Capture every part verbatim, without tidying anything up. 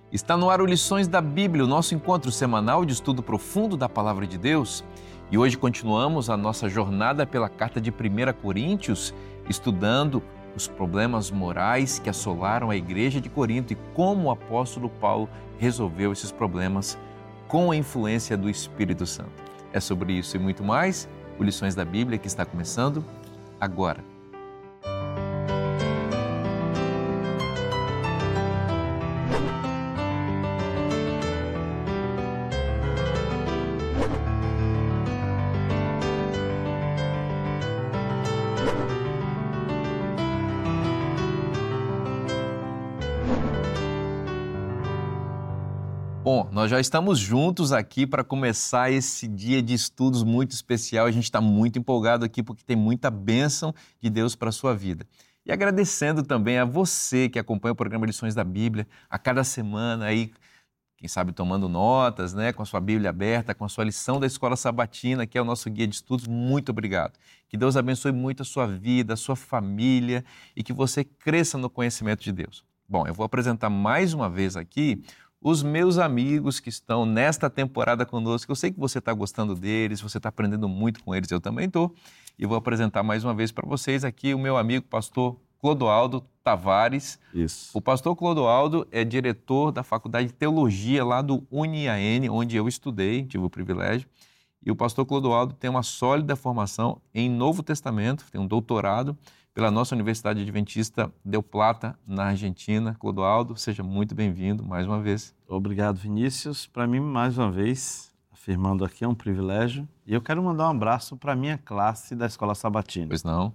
Está no ar o Lições da Bíblia, o nosso encontro semanal de estudo profundo da Palavra de Deus. E hoje continuamos a nossa jornada pela carta de primeira Coríntios, estudando os problemas morais que assolaram a igreja de Corinto e como o apóstolo Paulo resolveu esses problemas com a influência do Espírito Santo. É sobre isso e muito mais, o Lições da Bíblia que está começando agora. Bom, nós já estamos juntos aqui para começar esse dia de estudos muito especial. A gente está muito empolgado aqui porque tem muita bênção de Deus para a sua vida. E agradecendo também a você que acompanha o programa Lições da Bíblia a cada semana, aí, quem sabe tomando notas, né, com a sua Bíblia aberta, com a sua lição da Escola Sabatina, que é o nosso guia de estudos. Muito obrigado. Que Deus abençoe muito a sua vida, a sua família e que você cresça no conhecimento de Deus. Bom, eu vou apresentar mais uma vez aqui os meus amigos que estão nesta temporada conosco. Eu sei que você está gostando deles, você está aprendendo muito com eles, eu também estou. E vou apresentar mais uma vez para vocês aqui o meu amigo pastor Clodoaldo Tavares. Isso. O pastor Clodoaldo é diretor da Faculdade de Teologia lá do UniAN, onde eu estudei, tive o privilégio. E o pastor Clodoaldo tem uma sólida formação em Novo Testamento, tem um doutorado pela nossa Universidade Adventista Del Plata, na Argentina. Clodoaldo, seja muito bem-vindo mais uma vez. Obrigado, Vinícius. Para mim, mais uma vez, afirmando aqui, é um privilégio. E eu quero mandar um abraço para a minha classe da Escola Sabatina. Pois não?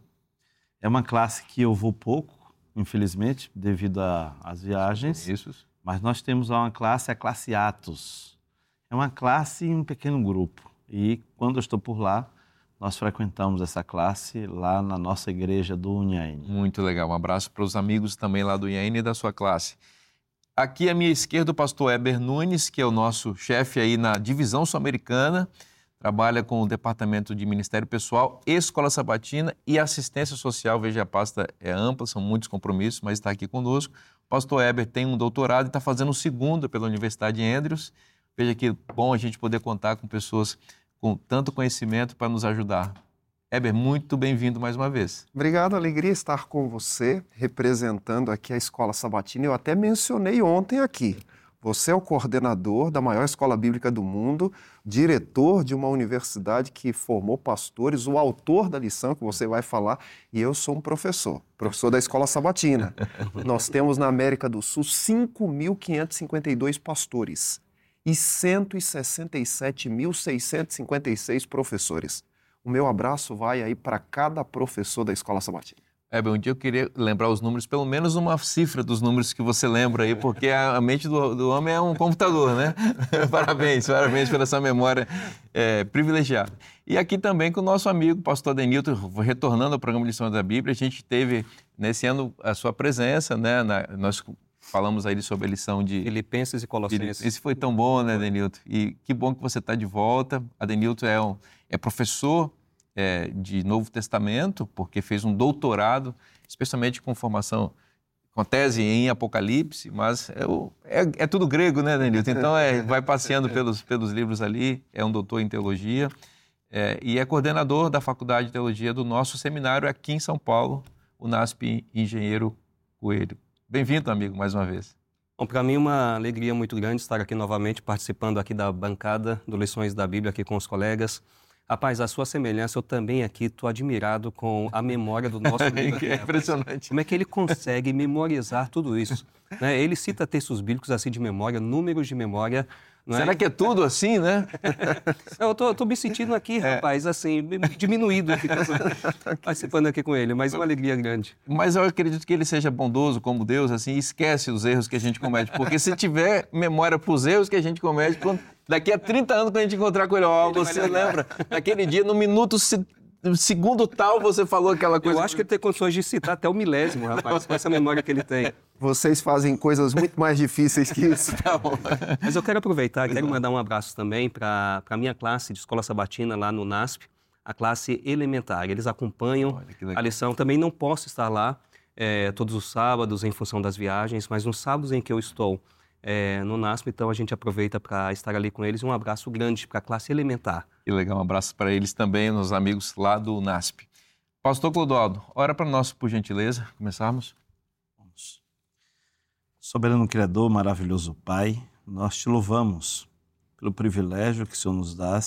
É uma classe que eu vou pouco, infelizmente, devido às viagens. Isso. Mas nós temos uma classe, a classe Atos. É uma classe em um pequeno grupo. E quando eu estou por lá, nós frequentamos essa classe lá na nossa igreja do UniAN. Muito legal. Um abraço para os amigos também lá do UniAN e da sua classe. Aqui à minha esquerda o pastor Heber Nunes, que é o nosso chefe aí na divisão sul-americana, trabalha com o departamento de Ministério Pessoal, Escola Sabatina e Assistência Social. Veja, a pasta é ampla, são muitos compromissos, mas está aqui conosco. O pastor Heber tem um doutorado e está fazendo um segundo pela Universidade de Andrews. Veja que bom a gente poder contar com pessoas com tanto conhecimento para nos ajudar. Heber, muito bem-vindo mais uma vez. Obrigado, alegria estar com você, representando aqui a Escola Sabatina. Eu até mencionei ontem aqui, você é o coordenador da maior escola bíblica do mundo, diretor de uma universidade que formou pastores, o autor da lição que você vai falar, e eu sou um professor, professor da Escola Sabatina. Nós temos na América do Sul cinco mil quinhentos e cinquenta e dois pastores e cento e sessenta e sete mil seiscentos e cinquenta e seis professores. O meu abraço vai aí para cada professor da Escola Sabatina. É, bem, um dia eu queria lembrar os números, pelo menos uma cifra dos números que você lembra aí, porque a mente do, do homem é um computador, né? Parabéns, parabéns pela essa memória é, privilegiada. E aqui também com o nosso amigo, pastor Adenilton, retornando ao programa Lições da Bíblia, a gente teve nesse ano a sua presença, né? Na, nós falamos aí sobre a lição de Filipenses e Colossenses. Esse foi tão bom, né, Adenilton? E que bom que você está de volta. Adenilton é, um, é professor é, de Novo Testamento, porque fez um doutorado, especialmente com formação, com tese em Apocalipse, mas é, o, é, é tudo grego, né, Adenilton? Então, é, vai passeando pelos, pelos livros ali, é um doutor em teologia é, e é coordenador da Faculdade de Teologia do nosso seminário aqui em São Paulo, o NASP Engenheiro Coelho. Bem-vindo, amigo, mais uma vez. Bom, para mim é uma alegria muito grande estar aqui novamente, participando aqui da bancada do Lições da Bíblia, aqui com os colegas. Rapaz, a sua semelhança, eu também aqui estou admirado com a memória do nosso amigo. É impressionante. Como é que ele consegue memorizar tudo isso? Né? Ele cita textos bíblicos assim de memória, números de memória. Não Será é? que é tudo assim, né? Eu tô, tô me sentindo aqui, rapaz, assim, diminuído, participando aqui com ele, mas uma alegria grande. Mas eu acredito que ele seja bondoso como Deus, assim, e esquece os erros que a gente comete, porque se tiver memória para os erros que a gente comete, quando, daqui a trinta anos, quando a gente encontrar com ele, ó, você lembra, naquele dia, no minuto no segundo tal, você falou aquela coisa... Eu acho que ele tem condições de citar até o milésimo, rapaz, com essa memória que ele tem. Vocês fazem coisas muito mais difíceis que isso. Tá bom. Mas eu quero aproveitar, quero mandar um abraço também para a minha classe de Escola Sabatina lá no NASP, a classe elementar. Eles acompanham a lição. Também não posso estar lá é, todos os sábados em função das viagens, mas nos sábados em que eu estou é, no NASP, então a gente aproveita para estar ali com eles. Um abraço grande para a classe elementar. Que legal, um abraço para eles também, nos amigos lá do NASP. Pastor Clodoaldo, ora para nós, por gentileza, começarmos. Vamos. Soberano Criador, maravilhoso Pai, nós te louvamos pelo privilégio que o Senhor nos dá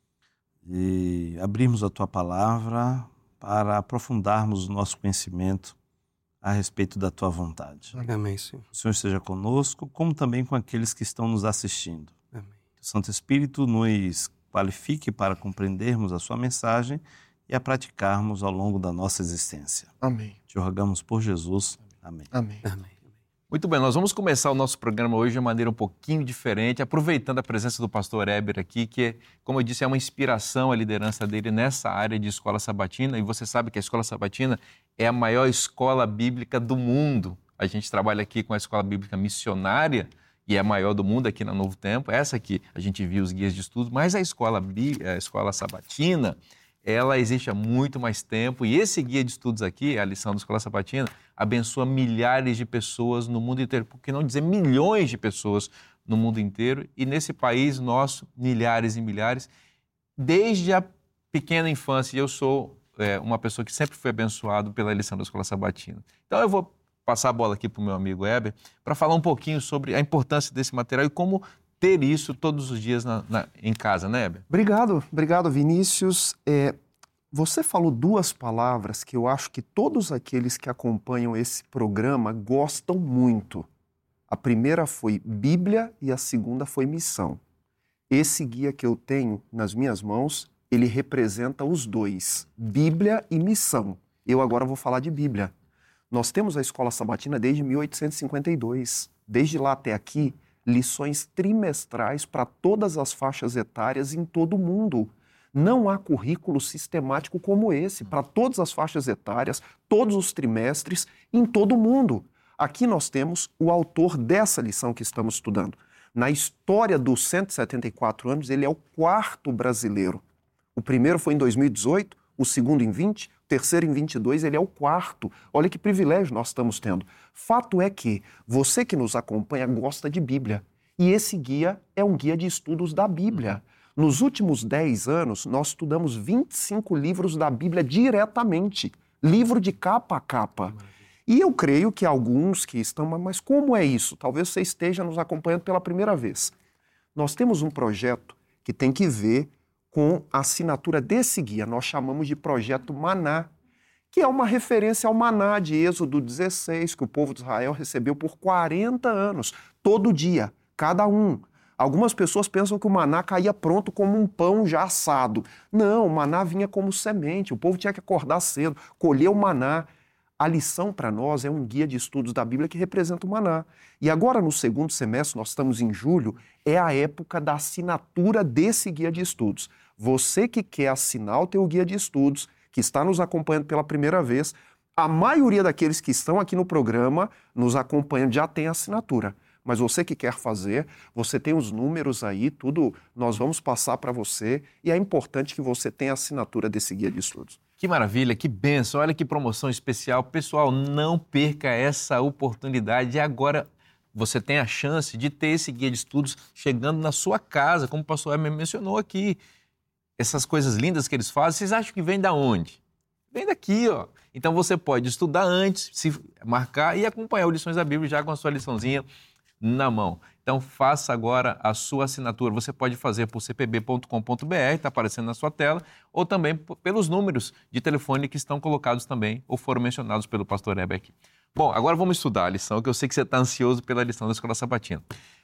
de abrirmos a Tua Palavra para aprofundarmos o nosso conhecimento a respeito da Tua vontade. Amém, Senhor. O Senhor esteja conosco, como também com aqueles que estão nos assistindo. Amém. Que o Santo Espírito nos qualifique para compreendermos a Sua mensagem e a praticarmos ao longo da nossa existência. Amém. Te rogamos por Jesus. Amém. Amém. Amém. Muito bem, nós vamos começar o nosso programa hoje de uma maneira um pouquinho diferente, aproveitando a presença do pastor Heber aqui, que, como eu disse, é uma inspiração a liderança dele nessa área de escola sabatina, e você sabe que a escola sabatina é a maior escola bíblica do mundo. A gente trabalha aqui com a escola bíblica missionária, e é a maior do mundo aqui na Novo Tempo, essa aqui a gente viu os guias de estudo, mas a escola, a escola sabatina, ela existe há muito mais tempo, e esse guia de estudos aqui, a lição da Escola Sabatina, abençoa milhares de pessoas no mundo inteiro, por que não dizer milhões de pessoas no mundo inteiro, e nesse país nosso, milhares e milhares, desde a pequena infância. E eu sou é, uma pessoa que sempre foi abençoado pela lição da Escola Sabatina. Então eu vou passar a bola aqui para o meu amigo Heber, para falar um pouquinho sobre a importância desse material e como ter isso todos os dias na, na, em casa, né, Heber? Obrigado, obrigado, Vinícius. É, você falou duas palavras que eu acho que todos aqueles que acompanham esse programa gostam muito. A primeira foi Bíblia e a segunda foi missão. Esse guia que eu tenho nas minhas mãos, ele representa os dois, Bíblia e missão. Eu agora vou falar de Bíblia. Nós temos a Escola Sabatina desde mil oitocentos e cinquenta e dois. Desde lá até aqui, lições trimestrais para todas as faixas etárias em todo o mundo. Não há currículo sistemático como esse, para todas as faixas etárias, todos os trimestres, em todo o mundo. Aqui nós temos o autor dessa lição que estamos estudando. Na história dos cento e setenta e quatro anos, ele é o quarto brasileiro. O primeiro foi em dois mil e dezoito, o segundo em vinte, o terceiro em vinte e dois, ele é o quarto. Olha que privilégio nós estamos tendo. Fato é que você que nos acompanha gosta de Bíblia. E esse guia é um guia de estudos da Bíblia. Nos últimos dez anos, nós estudamos vinte e cinco livros da Bíblia diretamente. Livro de capa a capa. E eu creio que alguns que estão... Mas como é isso? Talvez você esteja nos acompanhando pela primeira vez. Nós temos um projeto que tem que ver com a assinatura desse guia. Nós chamamos de Projeto Maná, que é uma referência ao maná de Êxodo dezesseis, que o povo de Israel recebeu por quarenta anos, todo dia, cada um. Algumas pessoas pensam que o maná caía pronto como um pão já assado. Não, o maná vinha como semente, o povo tinha que acordar cedo, colher o maná. A lição para nós é um guia de estudos da Bíblia que representa o maná. E agora, no segundo semestre, nós estamos em julho, é a época da assinatura desse guia de estudos. Você que quer assinar o teu guia de estudos, que está nos acompanhando pela primeira vez, a maioria daqueles que estão aqui no programa nos acompanhando já tem assinatura. Mas você que quer fazer, você tem os números aí, tudo nós vamos passar para você, e é importante que você tenha a assinatura desse guia de estudos. Que maravilha, que bênção, olha que promoção especial. Pessoal, não perca essa oportunidade. E agora você tem a chance de ter esse guia de estudos chegando na sua casa, como o pastor Hermes mencionou aqui. Essas coisas lindas que eles fazem, vocês acham que vem da onde? Vem daqui, ó. Então você pode estudar antes, se marcar e acompanhar o Lições da Bíblia já com a sua liçãozinha na mão. Então faça agora a sua assinatura. Você pode fazer por c p b ponto com ponto b r, está aparecendo na sua tela, ou também pelos números de telefone que estão colocados também, ou foram mencionados pelo pastor Heber aqui. Bom, agora vamos estudar a lição, que eu sei que você está ansioso pela lição da Escola Sabatina.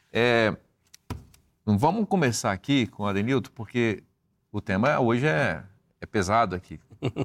É, vamos começar aqui com o Adenilton, porque o tema hoje é, é pesado aqui.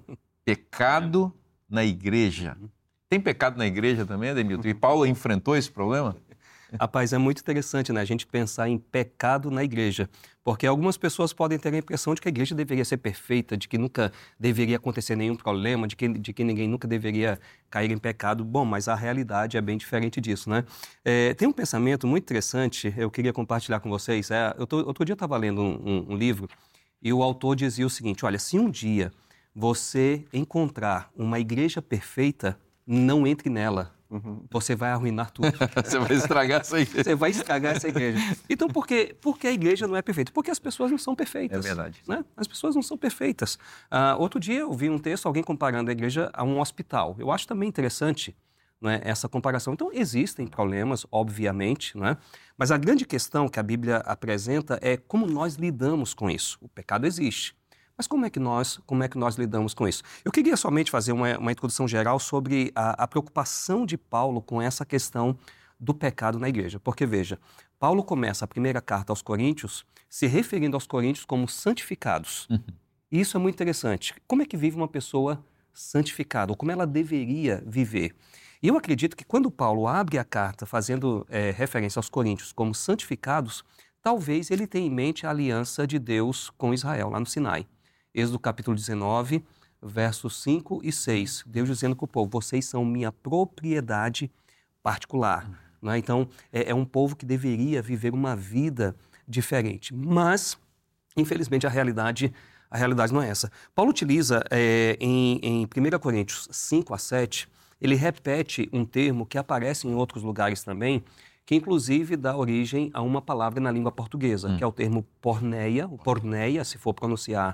Pecado na igreja. Tem pecado na igreja também, Adenilton? E Paulo enfrentou esse problema? Rapaz, é muito interessante, né, a gente pensar em pecado na igreja, porque algumas pessoas podem ter a impressão de que a igreja deveria ser perfeita, de que nunca deveria acontecer nenhum problema, de que, de que ninguém nunca deveria cair em pecado. Bom, mas a realidade é bem diferente disso, né? É, tem um pensamento muito interessante, eu queria compartilhar com vocês. É, eu tô, outro dia eu estava lendo um, um, um livro e o autor dizia o seguinte: olha, se um dia você encontrar uma igreja perfeita, não entre nela. Uhum. você vai arruinar tudo. Você vai estragar essa igreja. Você vai estragar essa igreja. Então, por quê? Porque a igreja não é perfeita? Porque as pessoas não são perfeitas. É verdade. Né? As pessoas não são perfeitas. Uh, outro dia eu vi um texto, alguém comparando a igreja a um hospital. Eu acho também interessante, né, essa comparação. Então, existem problemas, obviamente, né? Mas a grande questão que a Bíblia apresenta é como nós lidamos com isso. O pecado existe. Mas como é que nós, como é que nós lidamos com isso? Eu queria somente fazer uma, uma introdução geral sobre a, a preocupação de Paulo com essa questão do pecado na igreja. Porque, veja, Paulo começa a primeira carta aos Coríntios se referindo aos coríntios como santificados. Uhum. E isso é muito interessante. Como é que vive uma pessoa santificada? Ou como ela deveria viver? E eu acredito que quando Paulo abre a carta fazendo é, referência aos coríntios como santificados, talvez ele tenha em mente a aliança de Deus com Israel, lá no Sinai. Êxodo capítulo dezenove, versos cinco e seis. Deus dizendo com o povo, vocês são minha propriedade particular. Uhum. Né? Então, é, é um povo que deveria viver uma vida diferente. Mas, infelizmente, a realidade, a realidade não é essa. Paulo utiliza é, em, em primeira Coríntios cinco a sete, ele repete um termo que aparece em outros lugares também, que inclusive dá origem a uma palavra na língua portuguesa, hum. que é o termo porneia, ou porneia, se for pronunciar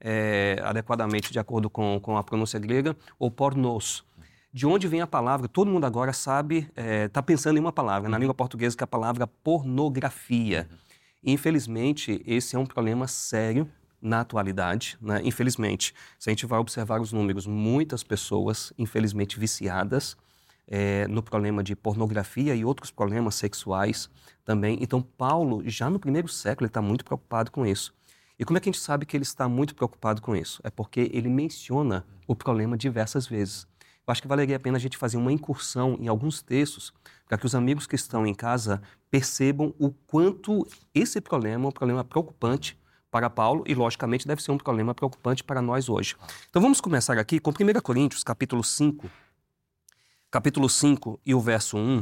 É, adequadamente de acordo com, com a pronúncia grega, ou pornos. De onde vem a palavra? Todo mundo agora sabe, está é, pensando em uma palavra, na língua portuguesa, que é a palavra pornografia. Infelizmente, esse é um problema sério na atualidade, né? Infelizmente, se a gente vai observar os números, muitas pessoas, infelizmente, viciadas é, no problema de pornografia e outros problemas sexuais também. Então, Paulo, já no primeiro século, ele está muito preocupado com isso. E como é que a gente sabe que ele está muito preocupado com isso? É porque ele menciona o problema diversas vezes. Eu acho que valeria a pena a gente fazer uma incursão em alguns textos para que os amigos que estão em casa percebam o quanto esse problema é um problema preocupante para Paulo e, logicamente, deve ser um problema preocupante para nós hoje. Então vamos começar aqui com primeira Coríntios, capítulo cinco, capítulo cinco e o verso um.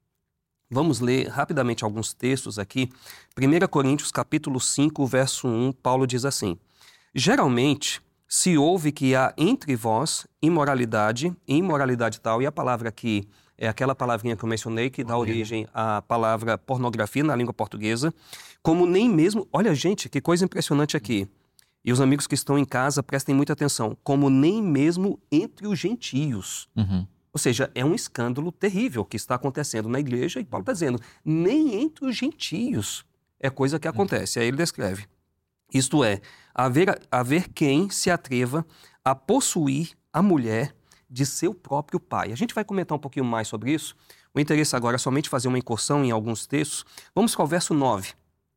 Vamos ler rapidamente alguns textos aqui. primeira Coríntios, capítulo cinco, verso um, Paulo diz assim: geralmente se ouve que há entre vós imoralidade, imoralidade tal, e a palavra aqui é aquela palavrinha que eu mencionei, que dá origem à palavra pornografia na língua portuguesa, como nem mesmo... Olha, gente, que coisa impressionante aqui. E os amigos que estão em casa, prestem muita atenção. Como nem mesmo entre os gentios. Uhum. Ou seja, é um escândalo terrível que está acontecendo na igreja, e Paulo está dizendo, nem entre os gentios é coisa que acontece. Aí ele descreve, isto é, haver, haver quem se atreva a possuir a mulher de seu próprio pai. A gente vai comentar um pouquinho mais sobre isso. O interesse agora é somente fazer uma incursão em alguns textos. Vamos para o verso nove,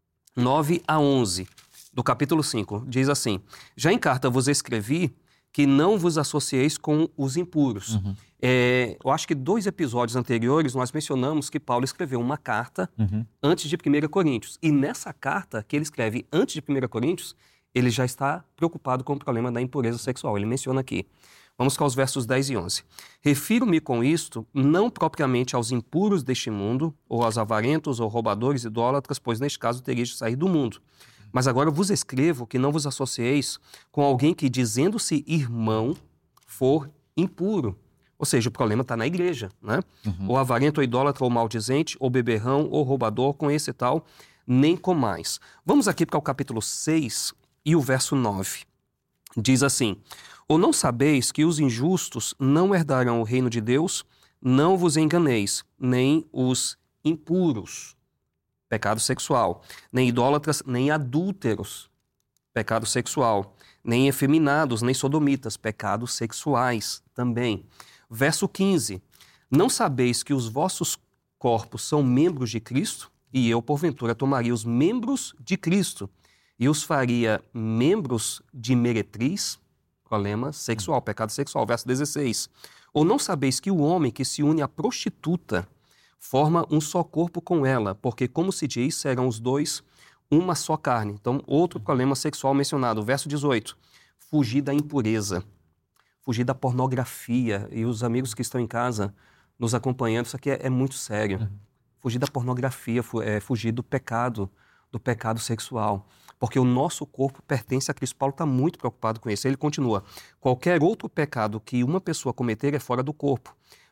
nove a onze do capítulo cinco. Diz assim, já em carta vos escrevi que não vos associeis com os impuros. Uhum. É, eu acho que dois episódios anteriores nós mencionamos que Paulo escreveu uma carta uhum. antes de primeira Coríntios. E nessa carta que ele escreve antes de primeira Coríntios, ele já está preocupado com o problema da impureza sexual. Ele menciona aqui. Vamos para os versos dez e onze. Refiro-me com isto não propriamente aos impuros deste mundo, ou aos avarentos, ou roubadores, idólatras, pois neste caso teríeis de sair do mundo. Mas agora vos escrevo que não vos associeis com alguém que, dizendo-se irmão, for impuro. Ou seja, o problema está na igreja, né? Uhum. Ou avarento, ou idólatra, ou maldizente, ou beberrão, ou roubador, com esse tal, nem comais. Vamos aqui para o capítulo seis e o verso nove. Diz assim, ou não sabeis que os injustos não herdarão o reino de Deus? Não vos enganeis, nem os impuros. Pecado sexual, nem idólatras, nem adúlteros, pecado sexual, nem efeminados, nem sodomitas, pecados sexuais também. Verso quinze, não sabeis que os vossos corpos são membros de Cristo? E eu, porventura, tomaria os membros de Cristo e os faria membros de meretriz, problema sexual, pecado sexual. Verso dezesseis, ou não sabeis que o homem que se une à prostituta forma um só corpo com ela, porque, como se diz, serão os dois uma só carne. Então, outro problema sexual mencionado. Verso dezoito. Fugir da impureza, fugir da pornografia. E os amigos que estão em casa nos acompanhando, isso aqui é, é muito sério. Uhum. Fugir da pornografia, é, fugir do pecado, do pecado sexual. Porque o nosso corpo pertence a Cristo. Paulo está muito preocupado com isso. Ele continua. Qualquer outro pecado que uma pessoa cometer é fora do corpo.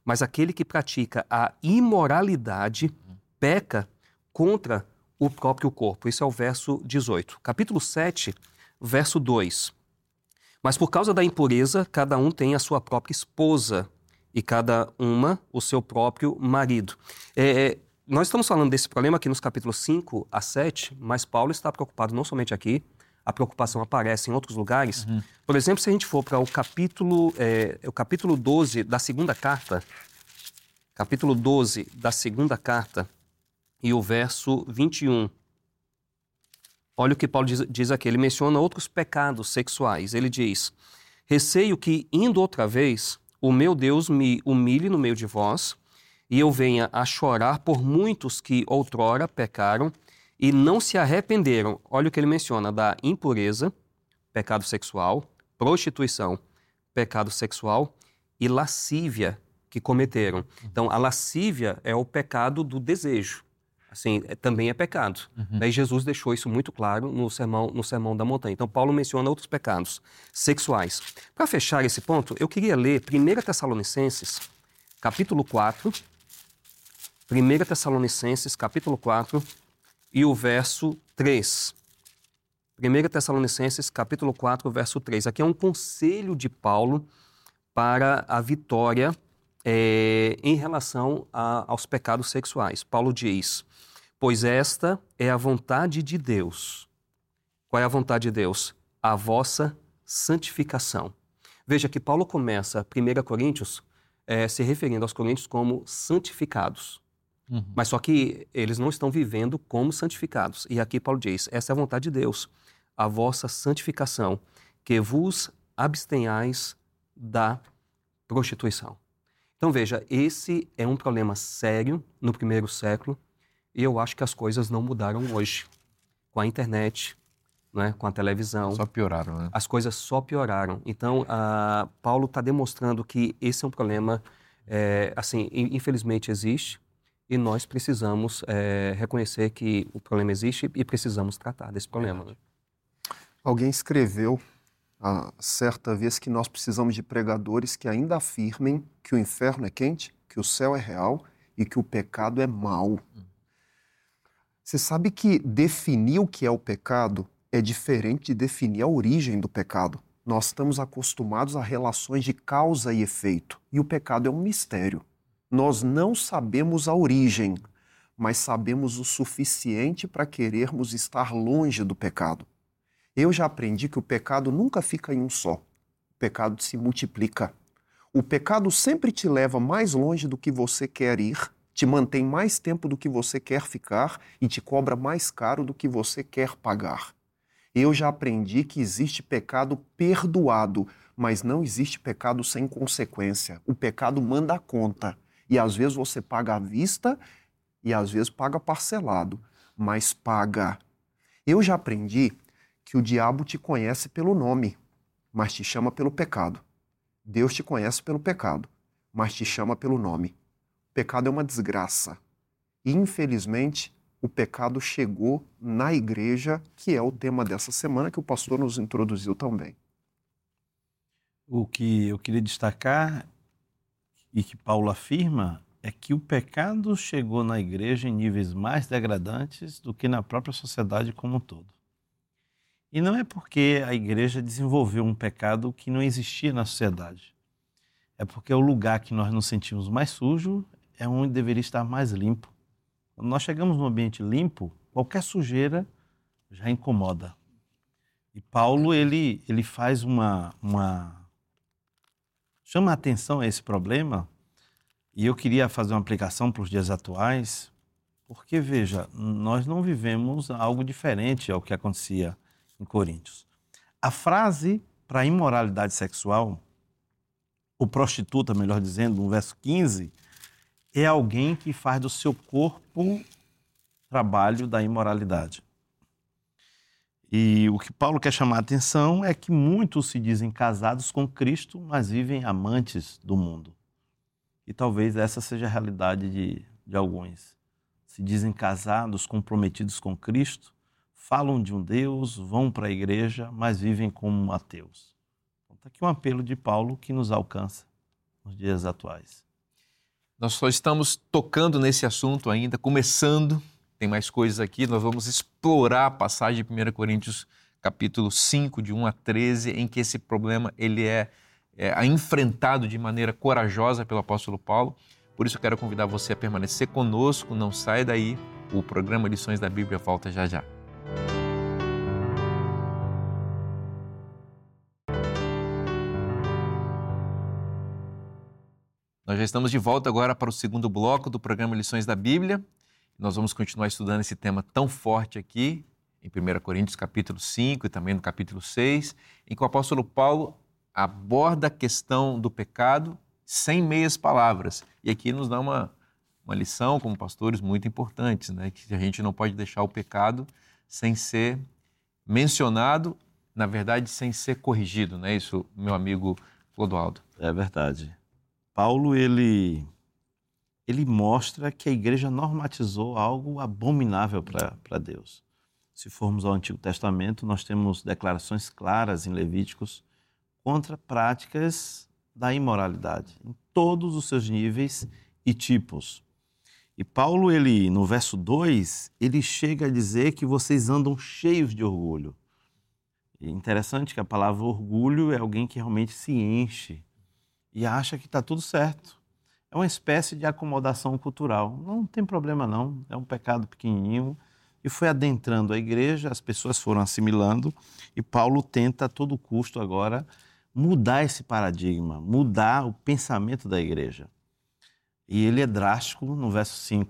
mas aquele que pratica a imoralidade peca contra o próprio corpo. Isso é o verso dezoito. Capítulo sete, verso dois. Mas por causa da impureza, cada um tem a sua própria esposa e cada uma o seu próprio marido. É, nós estamos falando desse problema aqui nos capítulos cinco a sete, mas Paulo está preocupado não somente aqui, a preocupação aparece em outros lugares. Uhum. Por exemplo, se a gente for para o capítulo, é, o capítulo doze da segunda carta, capítulo doze da segunda carta e o verso vinte e um. Olha o que Paulo diz, diz aqui, ele menciona outros pecados sexuais. Ele diz, receio que, indo outra vez, o meu Deus me humilhe no meio de vós e eu venha a chorar por muitos que outrora pecaram e não se arrependeram. Olha o que ele menciona, da impureza, pecado sexual, prostituição, pecado sexual e lascívia que cometeram. Então, a lascívia é o pecado do desejo. Assim, é, também é pecado. Uhum. Daí Jesus deixou isso muito claro no sermão, no sermão da montanha. Então, Paulo menciona outros pecados sexuais. Para fechar esse ponto, eu queria ler primeira Tessalonicenses, capítulo quatro. primeira Tessalonicenses, capítulo quatro, e o verso três. primeira Tessalonicenses, capítulo quatro, verso três. Aqui é um conselho de Paulo para a vitória é, em relação a, aos pecados sexuais. Paulo diz, pois esta é a vontade de Deus. Qual é a vontade de Deus? A vossa santificação. Veja que Paulo começa primeira Coríntios é, se referindo aos coríntios como santificados. Uhum. Mas só que eles não estão vivendo como santificados. E aqui Paulo diz, essa é a vontade de Deus, a vossa santificação, que vos abstenhais da prostituição. Então veja, esse é um problema sério no primeiro século e eu acho que as coisas não mudaram hoje. Com a internet, né, com a televisão. Só pioraram, né? As coisas só pioraram. Então, uh, Paulo está demonstrando que esse é um problema, é, assim, infelizmente existe. E nós precisamos é, reconhecer que o problema existe e precisamos tratar desse problema. Né? Alguém escreveu, ah, certa vez, que nós precisamos de pregadores que ainda afirmem que o inferno é quente, que o céu é real e que o pecado é mau. Você sabe que definir o que é o pecado é diferente de definir a origem do pecado. Nós estamos acostumados a relações de causa e efeito, e o pecado é um mistério. Nós não sabemos a origem, mas sabemos o suficiente para querermos estar longe do pecado. Eu já aprendi que o pecado nunca fica em um só. O pecado se multiplica. O pecado sempre te leva mais longe do que você quer ir, te mantém mais tempo do que você quer ficar e te cobra mais caro do que você quer pagar. Eu já aprendi que existe pecado perdoado, mas não existe pecado sem consequência. O pecado manda a conta. E às vezes você paga à vista e às vezes paga parcelado, mas paga. Eu já aprendi que o diabo te conhece pelo nome, mas te chama pelo pecado. Deus te conhece pelo pecado, mas te chama pelo nome. O pecado é uma desgraça. E, infelizmente, o pecado chegou na igreja, que é o tema dessa semana, que o pastor nos introduziu também. O que eu queria destacar e que Paulo afirma é que o pecado chegou na igreja em níveis mais degradantes do que na própria sociedade como um todo. E não é porque a igreja desenvolveu um pecado que não existia na sociedade. É porque o lugar que nós nos sentimos mais sujo é onde deveria estar mais limpo. Quando nós chegamos num ambiente limpo, qualquer sujeira já incomoda. E Paulo, ele, ele faz uma... uma chama a atenção a esse problema, e eu queria fazer uma aplicação para os dias atuais, porque, veja, nós não vivemos algo diferente ao que acontecia em Coríntios. A frase para a imoralidade sexual, ou prostituta, melhor dizendo, no verso quinze, é alguém que faz do seu corpo trabalho da imoralidade. E o que Paulo quer chamar a atenção é que muitos se dizem casados com Cristo, mas vivem amantes do mundo. E talvez essa seja a realidade de, de alguns. Se dizem casados, comprometidos com Cristo, falam de um Deus, vão para a igreja, mas vivem como ateus. Então, está aqui um apelo de Paulo que nos alcança nos dias atuais. Nós só estamos tocando nesse assunto ainda, começando, tem mais coisas aqui, nós vamos explorar a passagem de primeira Coríntios capítulo cinco, de um a treze, em que esse problema ele é, é enfrentado de maneira corajosa pelo apóstolo Paulo. Por isso eu quero convidar você a permanecer conosco, não saia daí, o programa Lições da Bíblia volta já já. Nós já estamos de volta agora para o segundo bloco do programa Lições da Bíblia. Nós vamos continuar estudando esse tema tão forte aqui, em primeira Coríntios capítulo cinco e também no capítulo seis, em que o apóstolo Paulo aborda a questão do pecado sem meias palavras. E aqui nos dá uma, uma lição, como pastores, muito importantes, né? Que a gente não pode deixar o pecado sem ser mencionado, na verdade, sem ser corrigido, não é isso, meu amigo Clodoaldo? É verdade. Paulo, ele, ele mostra que a igreja normatizou algo abominável para Deus. Se formos ao Antigo Testamento, nós temos declarações claras em Levíticos contra práticas da imoralidade, em todos os seus níveis e tipos. E Paulo, ele, no verso dois, ele chega a dizer que vocês andam cheios de orgulho. E é interessante que a palavra orgulho é alguém que realmente se enche e acha que está tudo certo. É uma espécie de acomodação cultural. Não tem problema não, é um pecado pequenininho. E foi adentrando a igreja, as pessoas foram assimilando, e Paulo tenta a todo custo agora mudar esse paradigma, mudar o pensamento da igreja. E ele é drástico no verso cinco.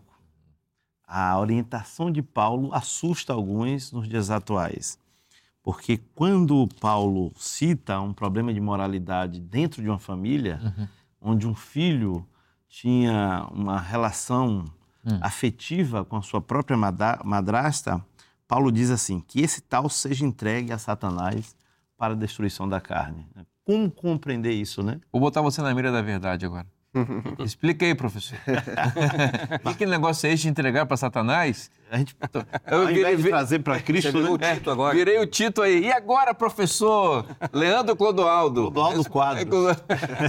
A orientação de Paulo assusta alguns nos dias atuais. Porque quando Paulo cita um problema de moralidade dentro de uma família, uhum. onde um filho tinha uma relação uhum. afetiva com a sua própria madrasta, Paulo diz assim, que esse tal seja entregue a Satanás para a destruição da carne. Como compreender isso, né? Vou botar você na mira da verdade agora. Explica aí, professor. E que negócio é esse de entregar para Satanás? A gente, eu ao invés de trazer para Cristo, né? o Tito agora. Virei o Tito aí. E agora, professor? Leandro Clodoaldo. Clodoaldo Quadros.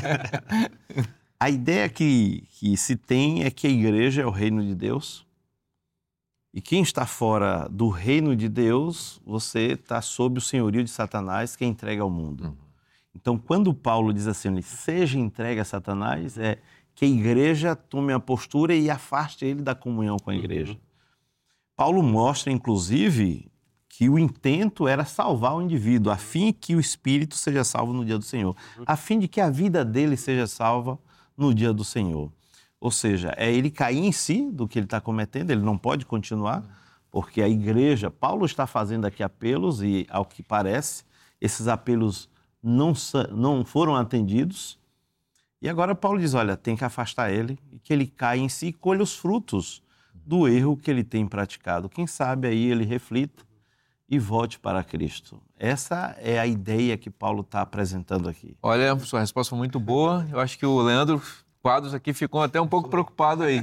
A ideia que, que se tem é que a igreja é o reino de Deus. E quem está fora do reino de Deus, você está sob o senhorio de Satanás, que é entregue ao mundo. Uhum. Então, quando Paulo diz assim, seja entregue a Satanás, é que a igreja tome a postura e afaste ele da comunhão com a igreja. Uhum. Paulo mostra, inclusive, que o intento era salvar o indivíduo, a fim que o espírito seja salvo no dia do Senhor, uhum. a fim de que a vida dele seja salva no dia do Senhor. Ou seja, é ele cair em si do que ele está cometendo, ele não pode continuar, porque a igreja, Paulo está fazendo aqui apelos e, ao que parece, esses apelos Não, não foram atendidos, e agora Paulo diz, olha, tem que afastar ele, e que ele caia em si e colha os frutos do erro que ele tem praticado. Quem sabe aí ele reflita e volte para Cristo. Essa é a ideia que Paulo está apresentando aqui. Olha, sua resposta foi muito boa, eu acho que o Leandro Quadros aqui ficou até um pouco preocupado aí.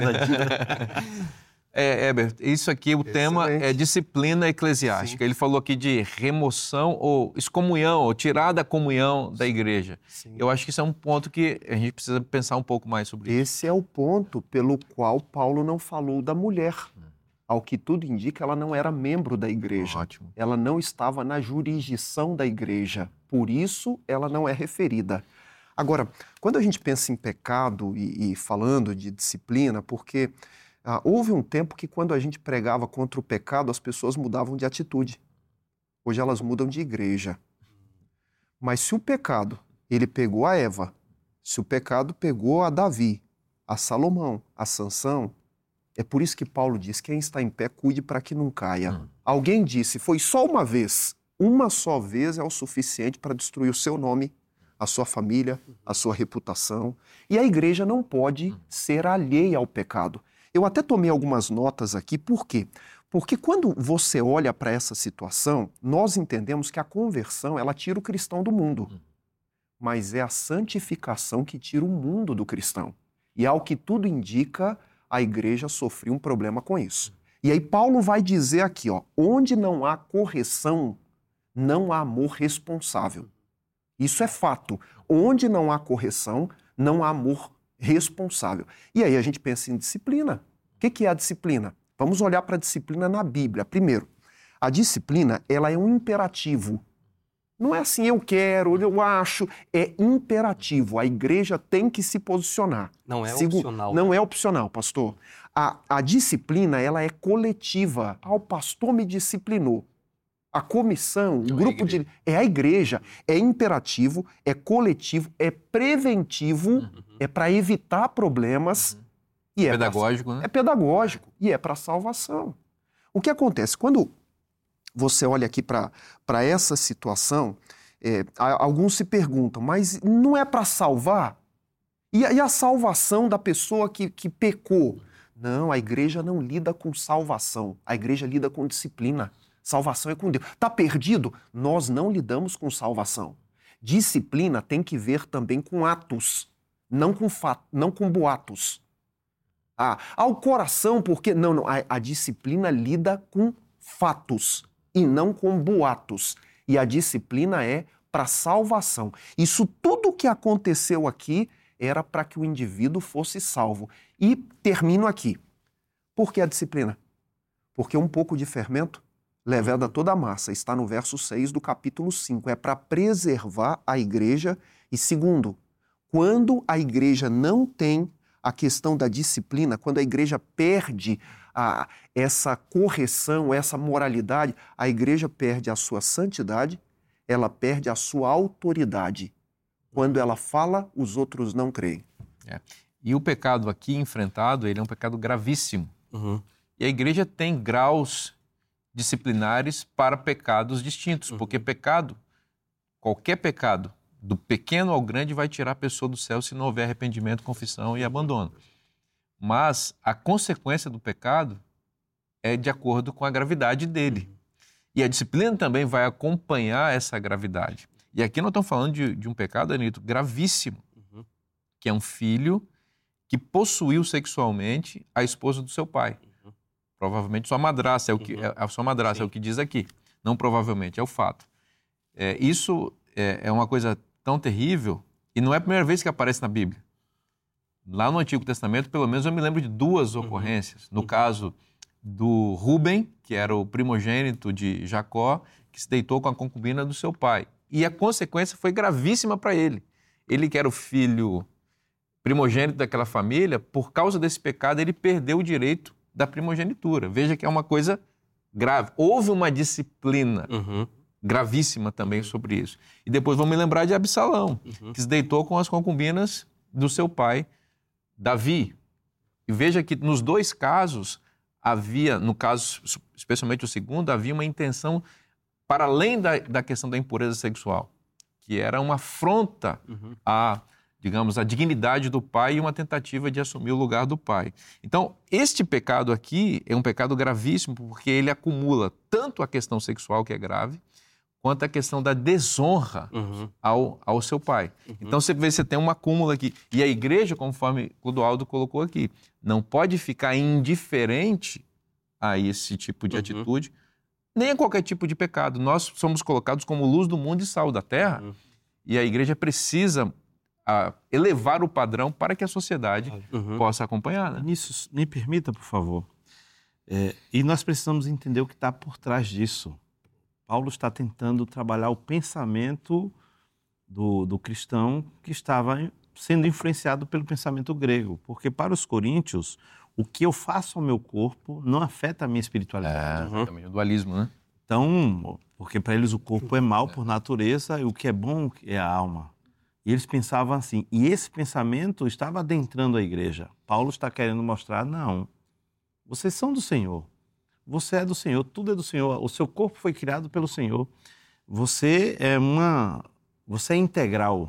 É, Heber, isso aqui, o Excelente. tema é disciplina eclesiástica. Sim. Ele falou aqui de remoção ou excomunhão, ou tirar da comunhão da igreja. Sim. Eu acho que isso é um ponto que a gente precisa pensar um pouco mais sobre isso. Esse é o ponto pelo qual Paulo não falou da mulher. Hum. Ao que tudo indica, ela não era membro da igreja. Ótimo. Ela não estava na jurisdição da igreja. Por isso, ela não é referida. Agora, quando a gente pensa em pecado e, e falando de disciplina, porque... Ah, houve um tempo que quando a gente pregava contra o pecado, as pessoas mudavam de atitude. Hoje elas mudam de igreja. Mas se o pecado, ele pegou a Eva, se o pecado pegou a Davi, a Salomão, a Sansão, é por isso que Paulo diz, quem está em pé, cuide para que não caia. Hum. Alguém disse, foi só uma vez. Uma só vez é o suficiente para destruir o seu nome, a sua família, a sua reputação. E a igreja não pode hum. ser alheia ao pecado. Eu até tomei algumas notas aqui, por quê? Porque quando você olha para essa situação, nós entendemos que a conversão, ela tira o cristão do mundo. Mas é a santificação que tira o mundo do cristão. E ao que tudo indica, a igreja sofreu um problema com isso. E aí Paulo vai dizer aqui, ó, onde não há correção, não há amor responsável. Isso é fato. Onde não há correção, não há amor responsável. E aí a gente pensa em disciplina. O que que é a disciplina? Vamos olhar para a disciplina na Bíblia. Primeiro, a disciplina, ela é um imperativo. Não é assim, eu quero, eu acho, é imperativo. A igreja tem que se posicionar. Não é Segu- opcional. Não é opcional, pastor. A, a disciplina, ela é coletiva. Ah, o pastor me disciplinou. A comissão, o Não é a grupo de... É a igreja. É imperativo, é coletivo, é preventivo, Uhum. é para evitar problemas. E é pra- Pedagógico, né? é pedagógico e é para salvação. O que acontece? Quando você olha aqui para essa situação, é, a- alguns se perguntam, mas não é para salvar? E, a- e a salvação da pessoa que, que pecou? Não, a igreja não lida com salvação, a igreja lida com disciplina. Salvação é com Deus. Está perdido? Nós não lidamos com salvação. Disciplina tem que ver também com atos, não com, fa- não com boatos. Ah, ao coração, porque... Não, não, a, a disciplina lida com fatos e não com boatos. E a disciplina é para salvação. Isso tudo que aconteceu aqui era para que o indivíduo fosse salvo. E termino aqui. Por que a disciplina? Porque um pouco de fermento leveda toda a massa. Está no verso seis do capítulo cinco. É para preservar a igreja. E segundo, quando a igreja não tem a questão da disciplina, quando a igreja perde a, essa correção, essa moralidade, a igreja perde a sua santidade, ela perde a sua autoridade. Quando ela fala, os outros não creem. É. E o pecado aqui enfrentado, ele é um pecado gravíssimo. Uhum. E a igreja tem graus disciplinares para pecados distintos, Uhum. porque pecado, qualquer pecado, do pequeno ao grande, vai tirar a pessoa do céu se não houver arrependimento, confissão e abandono. Mas a consequência do pecado é de acordo com a gravidade dele. E a disciplina também vai acompanhar essa gravidade. E aqui nós estamos falando de, de um pecado, Anito, gravíssimo, Uhum. que é um filho que possuiu sexualmente a esposa do seu pai. Uhum. Provavelmente sua madrasta, é o que, Uhum. é, a sua madrasta é o que diz aqui. Não provavelmente, é o fato. É, isso é, é uma coisa tão terrível e não é a primeira vez que aparece na Bíblia. Lá no Antigo Testamento, pelo menos eu me lembro de duas ocorrências. No Uhum. caso do Rúben, que era o primogênito de Jacó, que se deitou com a concubina do seu pai. E a consequência foi gravíssima para ele. Ele que era o filho primogênito daquela família, por causa desse pecado, ele perdeu o direito da primogenitura. Veja que é uma coisa grave. Houve uma disciplina Uhum. gravíssima também sobre isso. E depois vamos lembrar de Absalão, Uhum. que se deitou com as concubinas do seu pai, Davi. E veja que nos dois casos havia, no caso, especialmente o segundo, havia uma intenção para além da, da questão da impureza sexual, que era uma afronta Uhum. à, digamos, à dignidade do pai e uma tentativa de assumir o lugar do pai. Então, este pecado aqui é um pecado gravíssimo porque ele acumula tanto a questão sexual, que é grave, quanto a questão da desonra Uhum. ao, ao seu pai. Uhum. Então, você vê, você tem um acúmulo aqui. E a igreja, conforme Clodoaldo colocou aqui, não pode ficar indiferente a esse tipo de Uhum. atitude, nem a qualquer tipo de pecado. Nós somos colocados como luz do mundo e sal da terra, Uhum. e a igreja precisa a, elevar o padrão para que a sociedade Uhum. possa acompanhar. Né? Nisso, me permita, por favor. É, e nós precisamos entender o que está por trás disso. Paulo está tentando trabalhar o pensamento do, do cristão que estava sendo influenciado pelo pensamento grego. Porque para os coríntios, o que eu faço ao meu corpo não afeta a minha espiritualidade. É, também o dualismo, né? Então, porque para eles o corpo é mau por natureza e o que é bom é a alma. E eles pensavam assim. E esse pensamento estava adentrando a igreja. Paulo está querendo mostrar, não, vocês são do Senhor. Você é do Senhor, tudo é do Senhor. O seu corpo foi criado pelo Senhor. Você é uma, você é integral.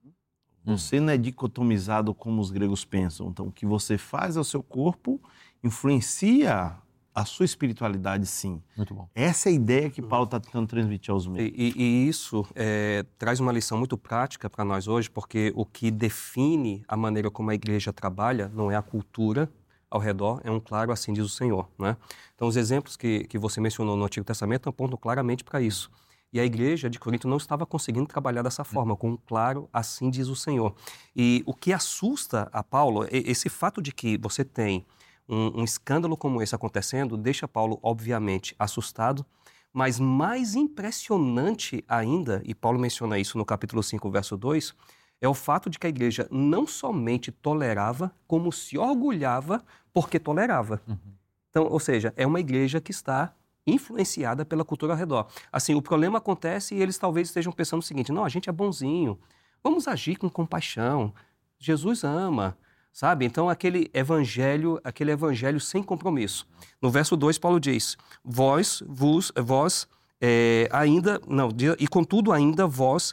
Você não é dicotomizado como os gregos pensam. Então, o que você faz ao seu corpo influencia a sua espiritualidade, sim. Muito bom. Essa é a ideia que Paulo está tentando transmitir aos membros. E, e- e isso é, traz uma lição muito prática para nós hoje, porque o que define a maneira como a igreja trabalha não é a cultura ao redor, é um claro assim diz o Senhor, né? Então, os exemplos que, que você mencionou no Antigo Testamento apontam claramente para isso. E a igreja de Corinto não estava conseguindo trabalhar dessa forma, com um claro, assim diz o Senhor. E o que assusta a Paulo, esse fato de que você tem um, um escândalo como esse acontecendo, deixa Paulo, obviamente, assustado, mas mais impressionante ainda, e Paulo menciona isso no capítulo cinco, verso dois, é o fato de que a igreja não somente tolerava, como se orgulhava porque tolerava. Uhum. Então, ou seja, é uma igreja que está influenciada pela cultura ao redor. Assim, o problema acontece e eles talvez estejam pensando o seguinte: não, a gente é bonzinho, vamos agir com compaixão, Jesus ama, sabe? Então, aquele evangelho, aquele evangelho sem compromisso. No verso dois, Paulo diz, vós, vos, vós, é, ainda, não, e contudo ainda vós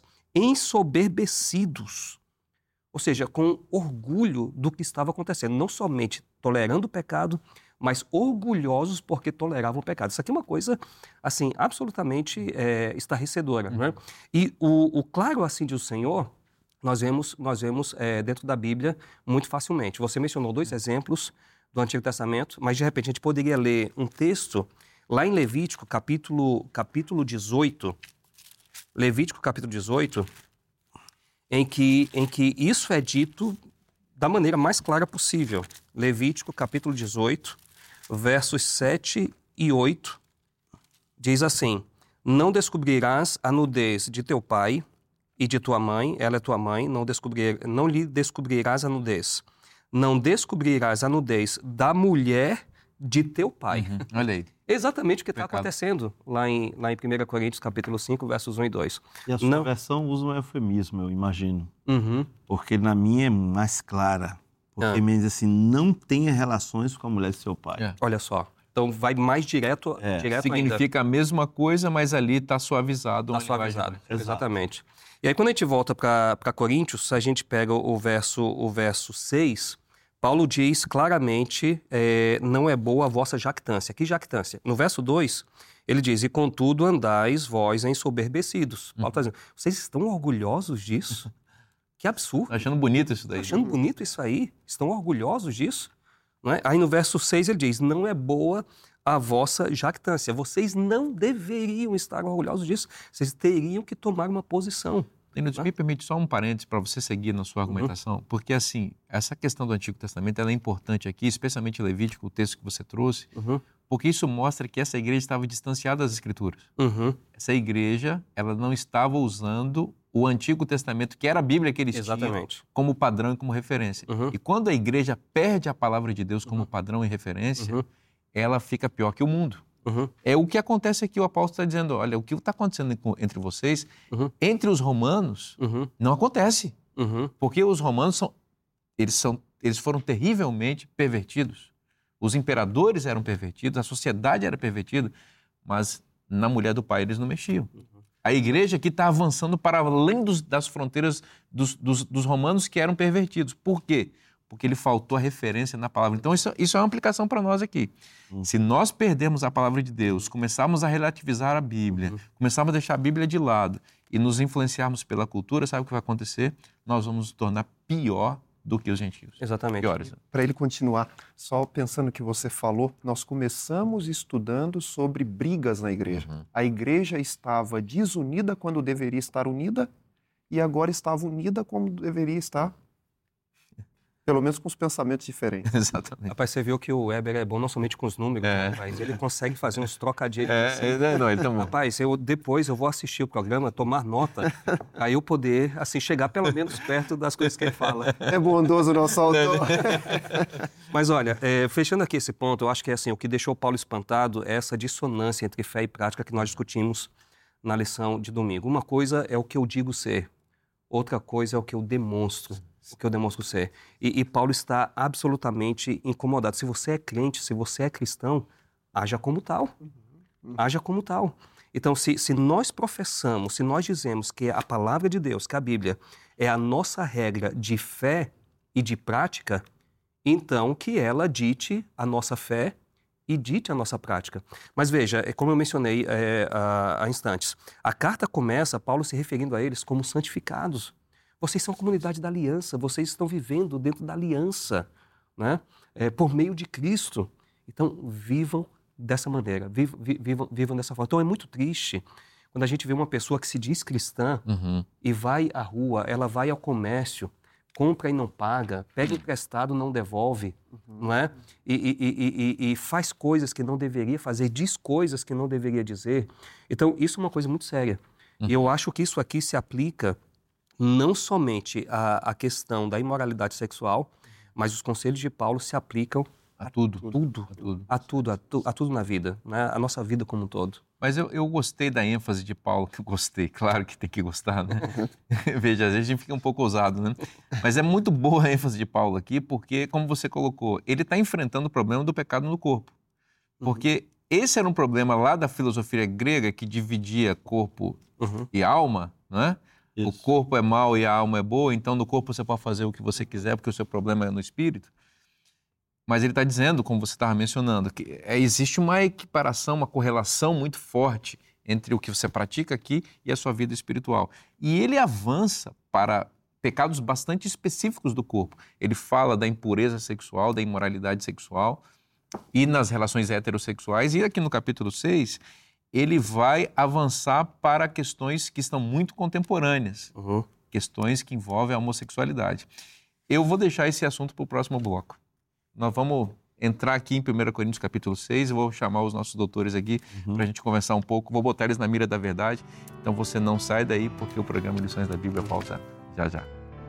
ensoberbecidos, ou seja, com orgulho do que estava acontecendo, não somente tolerando o pecado, mas orgulhosos porque toleravam o pecado. Isso aqui é uma coisa, assim, absolutamente é, estarrecedora. Uhum. Né? E o, o claro assim de o Senhor, nós vemos, nós vemos é, dentro da Bíblia muito facilmente. Você mencionou dois exemplos do Antigo Testamento, mas de repente a gente poderia ler um texto lá em Levítico, capítulo, capítulo dezoito, Levítico capítulo dezoito, em que, em que isso é dito da maneira mais clara possível. Levítico capítulo dezoito, versos sete e oito, diz assim: não descobrirás a nudez de teu pai e de tua mãe, ela é tua mãe, não, descobrir, não lhe descobrirás a nudez. Não descobrirás a nudez da mulher de teu pai. Uhum. Olha aí. Exatamente o que está acontecendo lá em, lá em primeira Coríntios, capítulo cinco, versos um e dois. E a sua não... versão usa um eufemismo, eu imagino. Uhum. Porque na minha é mais clara. Porque ah. me diz assim, não tenha relações com a mulher de seu pai. É. Olha só. Então vai mais direto, é. direto Significa ainda. A mesma coisa, mas ali está suavizado. Está suavizado, exatamente. E aí quando a gente volta para Coríntios, a gente pega o verso, o verso seis... Paulo diz claramente, é, não é boa a vossa jactância. Que jactância? No verso dois, ele diz, e contudo andais vós ensoberbecidos. Paulo está dizendo, vocês estão orgulhosos disso? Que absurdo. Tá achando bonito isso daí. Tá achando bonito isso aí? Estão orgulhosos disso? Não é? Aí no verso seis ele diz, não é boa a vossa jactância. Vocês não deveriam estar orgulhosos disso. Vocês teriam que tomar uma posição. Denilson, me permite só um parênteses para você seguir na sua argumentação, uhum. porque assim, essa questão do Antigo Testamento ela é importante aqui, especialmente Levítico, o texto que você trouxe, uhum. porque isso mostra que essa igreja estava distanciada das Escrituras. Uhum. Essa igreja, ela não estava usando o Antigo Testamento, que era a Bíblia que eles Exatamente. tinham, como padrão e como referência. Uhum. E quando a igreja perde a palavra de Deus como uhum. padrão e referência, uhum. ela fica pior que o mundo. Uhum. É o que acontece aqui, o apóstolo está dizendo, olha, o que está acontecendo entre vocês, uhum. entre os romanos, uhum. não acontece. Uhum. Porque os romanos são eles, são, eles foram terrivelmente pervertidos. Os imperadores eram pervertidos, a sociedade era pervertida, mas na mulher do pai eles não mexiam. Uhum. A igreja aqui está avançando para além dos, das fronteiras dos, dos, dos romanos que eram pervertidos. Por quê? Porque ele faltou a referência na palavra. Então, isso, isso é uma aplicação para nós aqui. Uhum. Se nós perdermos a palavra de Deus, começarmos a relativizar a Bíblia, uhum. começarmos a deixar a Bíblia de lado e nos influenciarmos pela cultura, sabe o que vai acontecer? Nós vamos nos tornar pior do que os gentios. Exatamente. Piores. Para ele continuar, só pensando no que você falou, nós começamos estudando sobre brigas na igreja. Uhum. A igreja estava desunida quando deveria estar unida e agora estava unida como deveria estar. Pelo menos com os pensamentos diferentes. Exatamente. Rapaz, você viu que o Weber é bom não somente com os números, é. rapaz, ele consegue fazer uns trocadilhos. É, assim. é, não, ele tá bom. Rapaz, eu, depois eu vou assistir o programa, tomar nota, aí eu poder, assim, chegar pelo menos perto das coisas que ele fala. É bondoso o nosso autor. Mas olha, é, fechando aqui esse ponto, eu acho que é assim, o que deixou Paulo espantado é essa dissonância entre fé e prática que nós discutimos na lição de domingo. Uma coisa é o que eu digo ser, outra coisa é o que eu demonstro. O que eu demonstro ser. E, e Paulo está absolutamente incomodado. Se você é crente, se você é cristão, haja como tal. Uhum. Haja como tal. Então, se, se nós professamos, se nós dizemos que a palavra de Deus, que a Bíblia, é a nossa regra de fé e de prática, então que ela dite a nossa fé e dite a nossa prática. Mas veja, como eu mencionei é, há, há instantes, a carta começa, Paulo se referindo a eles como santificados. Vocês são comunidade da aliança, vocês estão vivendo dentro da aliança, né? É, por meio de Cristo. Então, vivam dessa maneira, vivam, vivam, vivam dessa forma. Então, é muito triste Quando a gente vê uma pessoa que se diz cristã Uhum. e vai à rua, ela vai ao comércio, compra e não paga, pega emprestado, não devolve, não é? E, e, e, e, e faz coisas que não deveria fazer, diz coisas que não deveria dizer. Então, isso é uma coisa muito séria. Uhum. E eu acho que isso aqui se aplica não somente à, à questão da imoralidade sexual, mas os conselhos de Paulo se aplicam A tudo. tudo, A tudo. a tudo, a, tu, a tudo na vida, né? A nossa vida como um todo. Mas eu, eu gostei da ênfase de Paulo, que eu gostei, claro que tem que gostar, né? Veja, às vezes a gente fica um pouco ousado, né? Mas é muito boa a ênfase de Paulo aqui, porque, como você colocou, ele está enfrentando o problema do pecado no corpo. Porque esse era um problema lá da filosofia grega que dividia corpo Uhum. e alma, não é? O Isso. corpo é mau e a alma é boa, então no corpo você pode fazer o que você quiser, porque o seu problema é no espírito. Mas ele está dizendo, como você estava mencionando, que é, existe uma equiparação, uma correlação muito forte entre o que você pratica aqui e a sua vida espiritual. E ele avança para pecados bastante específicos do corpo. Ele fala da impureza sexual, da imoralidade sexual e nas relações heterossexuais. E aqui no capítulo seis, ele vai avançar para questões que estão muito contemporâneas, Uhum. questões que envolvem a homossexualidade. Eu vou deixar esse assunto para o próximo bloco. Nós vamos entrar aqui em primeira Coríntios capítulo seis, eu vou chamar os nossos doutores aqui Uhum. para a gente conversar um pouco, vou botar eles na mira da verdade, então você não sai daí porque o programa Lições da Bíblia volta já já.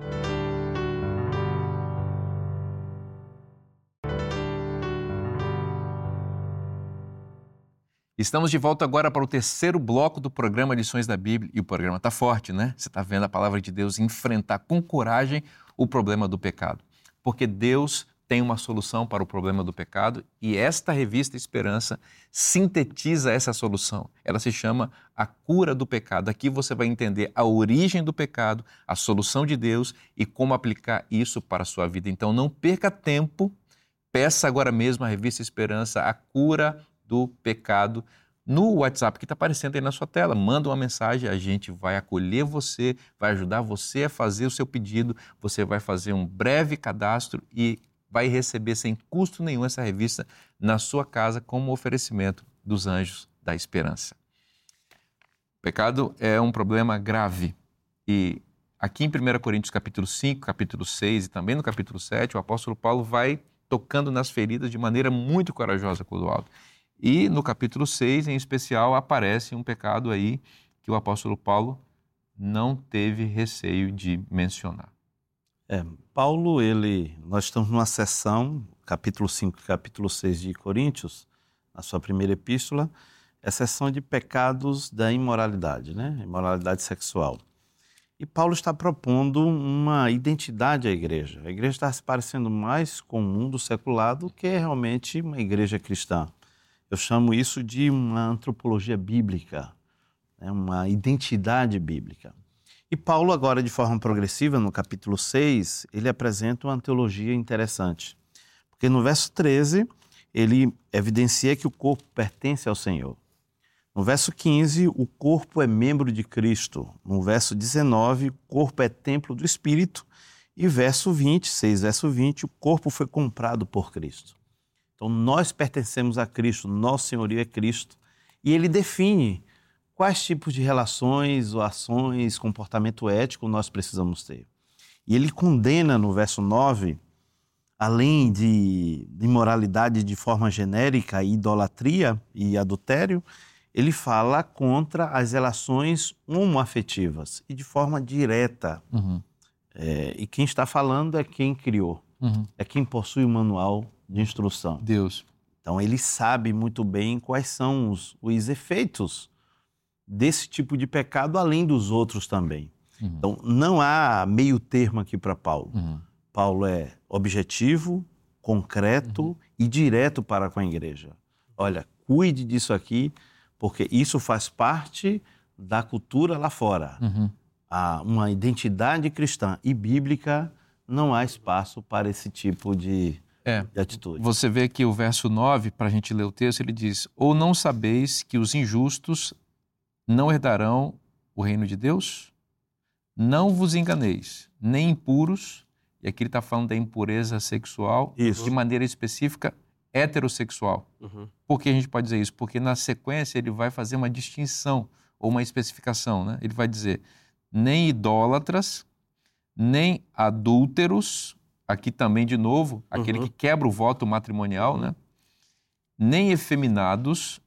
Estamos de volta agora para o terceiro bloco do programa Lições da Bíblia, e o programa está forte, né? Você está vendo a palavra de Deus enfrentar com coragem o problema do pecado, porque Deus tem uma solução para o problema do pecado e esta revista Esperança sintetiza essa solução. Ela se chama A Cura do Pecado. Aqui você vai entender a origem do pecado, a solução de Deus e como aplicar isso para a sua vida. Então não perca tempo, peça agora mesmo a revista Esperança, A Cura do Pecado, no WhatsApp que está aparecendo aí na sua tela. Manda uma mensagem, a gente vai acolher você, vai ajudar você a fazer o seu pedido, você vai fazer um breve cadastro e vai receber sem custo nenhum essa revista na sua casa como oferecimento dos Anjos da Esperança. O pecado é um problema grave e aqui em primeira Coríntios capítulo cinco, capítulo seis e também no capítulo sete, o apóstolo Paulo vai tocando nas feridas de maneira muito corajosa, Clodoaldo. E no capítulo seis, em especial, aparece um pecado aí que o apóstolo Paulo não teve receio de mencionar. É, Paulo, ele, nós estamos numa sessão, capítulo cinco e capítulo seis de Coríntios, na sua primeira epístola, é a sessão de pecados da imoralidade, né? Imoralidade sexual. E Paulo está propondo uma identidade à igreja. A igreja está se parecendo mais com o mundo secular do que realmente uma igreja cristã. Eu chamo isso de uma antropologia bíblica, né? Uma identidade bíblica. E Paulo, agora de forma progressiva, no capítulo seis, ele apresenta uma teologia interessante. Porque no verso treze, ele evidencia que o corpo pertence ao Senhor. No verso quinze, o corpo é membro de Cristo. No verso dezenove, o corpo é templo do Espírito. E verso vinte, seis, verso vinte, o corpo foi comprado por Cristo. Então nós pertencemos a Cristo, nosso senhorio é Cristo. E ele define quais tipos de relações ou ações, comportamento ético nós precisamos ter. E ele condena no verso nove, além de imoralidade de forma genérica, idolatria e adultério, ele fala contra as relações homoafetivas e de forma direta. Uhum. É, e quem está falando é quem criou, Uhum. é quem possui o manual de instrução. Deus. Então ele sabe muito bem quais são os, os efeitos desse tipo de pecado, além dos outros também. Uhum. Então não há meio termo aqui para Paulo. Uhum. Paulo é objetivo, concreto Uhum. e direto para com a igreja. Olha, cuide disso aqui, porque isso faz parte da cultura lá fora. Uhum. Há uma identidade cristã e bíblica, não há espaço para esse tipo de, É. de atitude. Você vê que o verso nove, para a gente ler o texto, ele diz: ou não sabeis que os injustos não herdarão o reino de Deus? Não vos enganeis, nem impuros, e aqui ele está falando da impureza sexual, Isso. de maneira específica, heterossexual. Uhum. Por que a gente pode dizer isso? Porque na sequência ele vai fazer uma distinção, ou uma especificação, né? Ele vai dizer, nem idólatras, nem adúlteros, aqui também de novo, aquele Uhum. que quebra o voto matrimonial, Uhum. né? Nem efeminados,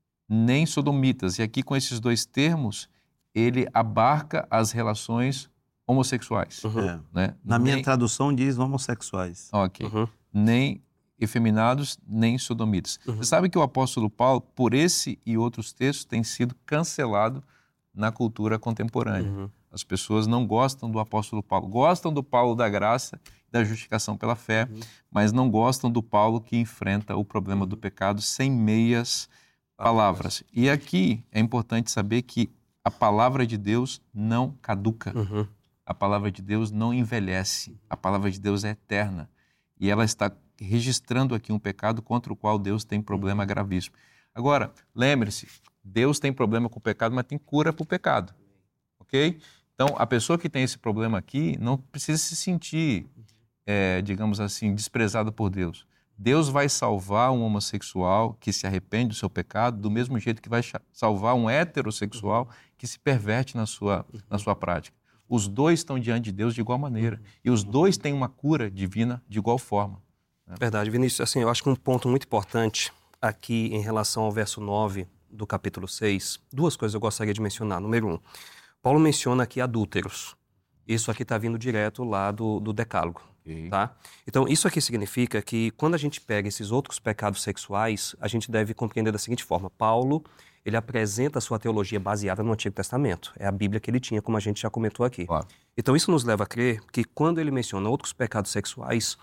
nem sodomitas. E aqui com esses dois termos, ele abarca as relações homossexuais, Uhum. É. né? Na minha Nem- tradução diz homossexuais. Ok. Uhum. Nem efeminados, nem sodomitas. Uhum. Você sabe que o apóstolo Paulo, por esse e outros textos, tem sido cancelado na cultura contemporânea. Uhum. As pessoas não gostam do apóstolo Paulo. Gostam do Paulo da graça, da justificação pela fé, Uhum. mas não gostam do Paulo que enfrenta o problema do pecado sem meias palavras. E aqui é importante saber que a palavra de Deus não caduca. Uhum. A palavra de Deus não envelhece. A palavra de Deus é eterna. E ela está registrando aqui um pecado contra o qual Deus tem problema gravíssimo. Agora, lembre-se, Deus tem problema com o pecado, mas tem cura para o pecado. Ok? Então, a pessoa que tem esse problema aqui não precisa se sentir, é, digamos assim, desprezada por Deus. Deus vai salvar um homossexual que se arrepende do seu pecado do mesmo jeito que vai salvar um heterossexual que se perverte na sua, na sua prática. Os dois estão diante de Deus de igual maneira. E os dois têm uma cura divina de igual forma. Verdade, Vinícius. Assim, eu acho que um ponto muito importante aqui em relação ao verso nove do capítulo seis, duas coisas eu gostaria de mencionar. Número um, Paulo menciona aqui adúlteros. Isso aqui está vindo direto lá do, do Decálogo. Okay. Tá? Então, isso aqui significa que quando a gente pega esses outros pecados sexuais, a gente deve compreender da seguinte forma. Paulo, ele apresenta a sua teologia baseada no Antigo Testamento. É a Bíblia que ele tinha, como a gente já comentou aqui. Claro. Então, isso nos leva a crer que quando ele menciona outros pecados sexuais,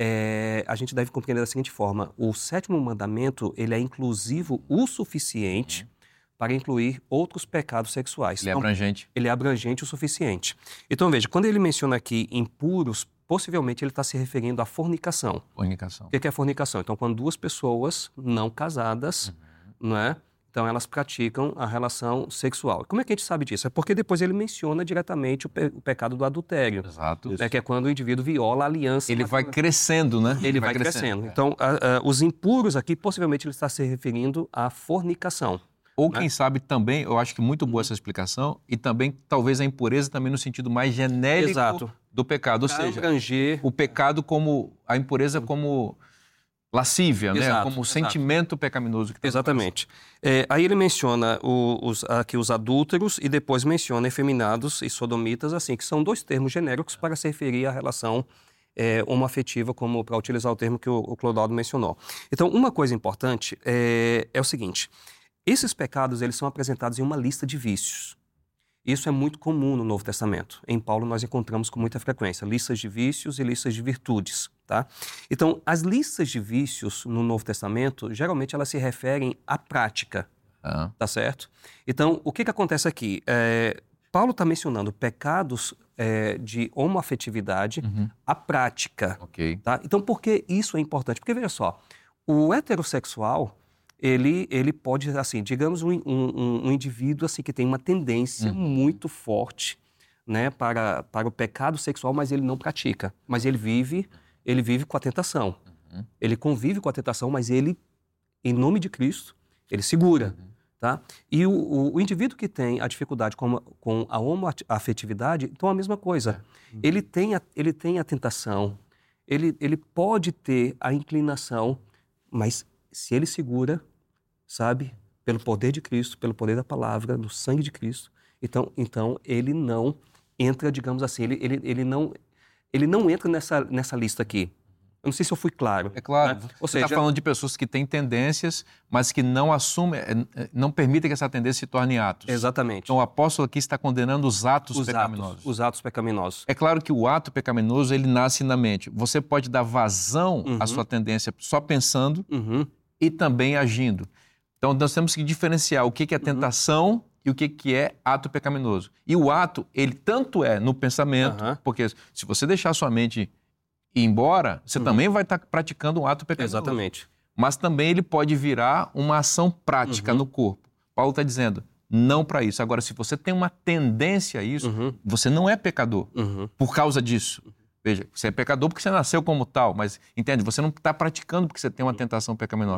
é, a gente deve compreender da seguinte forma. O sétimo mandamento, ele é inclusivo o suficiente uhum. para incluir outros pecados sexuais. Ele é então, abrangente. Ele é abrangente o suficiente. Então, veja, quando ele menciona aqui impuros, possivelmente ele está se referindo à fornicação. Fornicação. O que é fornicação? Então, quando duas pessoas não casadas, uhum. não é? Então, elas praticam a relação sexual. Como é que a gente sabe disso? É porque depois ele menciona diretamente o, pe o pecado do adultério. Exato. Né? Que é quando o indivíduo viola a aliança. Ele vai crescendo, né? Ele, ele vai, vai crescendo. crescendo. É. Então, a, a, os impuros aqui, possivelmente ele está se referindo à fornicação. Ou quem né? sabe também, eu acho que muito boa essa explicação, e também talvez a impureza também no sentido mais genérico Exato. do pecado. Ou Para seja, abranger... o pecado como, a impureza como lascívia, exato, né? Como exato. sentimento pecaminoso. Que tá exatamente. É, aí ele menciona o, os, aqui os adúlteros e depois menciona efeminados e sodomitas, assim, que são dois termos genéricos para se referir à relação é, homoafetiva, como para utilizar o termo que o, o Clodoaldo mencionou. Então, uma coisa importante é, é o seguinte, esses pecados eles são apresentados em uma lista de vícios. Isso é muito comum no Novo Testamento. Em Paulo nós encontramos com muita frequência listas de vícios e listas de virtudes, tá? Então, as listas de vícios no Novo Testamento, geralmente elas se referem à prática, ah. tá certo? Então, o que que acontece aqui? É, Paulo está mencionando pecados é, de homoafetividade, uhum. à prática, okay. tá? Então, por que isso é importante? Porque, veja só, o heterossexual... Ele, ele pode, assim, digamos, um, um, um indivíduo assim, que tem uma tendência uhum. muito forte, né, para, para o pecado sexual, mas ele não pratica. Mas ele vive, ele vive com a tentação. Uhum. Ele convive com a tentação, mas ele, em nome de Cristo, ele segura. Uhum. Tá? E o, o, o indivíduo que tem a dificuldade com a, com a homoafetividade, então a mesma coisa. Uhum. Ele, tem a, ele tem a tentação, ele, ele pode ter a inclinação, mas se ele segura, sabe, pelo poder de Cristo, pelo poder da palavra, do sangue de Cristo, então, então ele não entra, digamos assim, ele, ele, ele, não, ele não entra nessa, nessa lista aqui. Eu não sei se eu fui claro. É claro. Né? Ou Você está falando de pessoas que têm tendências, mas que não assumem, não permitem que essa tendência se torne atos. Exatamente. Então o apóstolo aqui está condenando os atos os pecaminosos. Atos, os atos pecaminosos. É claro que o ato pecaminoso, ele nasce na mente. Você pode dar vazão uhum. à sua tendência só pensando uhum. e também agindo. Então nós temos que diferenciar o que é tentação uhum. e o que é ato pecaminoso. E o ato, ele tanto é no pensamento, uhum. porque se você deixar a sua mente ir embora, você uhum. também vai estar praticando um ato pecaminoso. Exatamente. Mas também ele pode virar uma ação prática uhum. no corpo. Paulo está dizendo, não para isso. Agora, se você tem uma tendência a isso, uhum. você não é pecador uhum. por causa disso. Veja, você é pecador porque você nasceu como tal, mas, entende, você não está praticando porque você tem uma tentação pecaminosa. Uhum.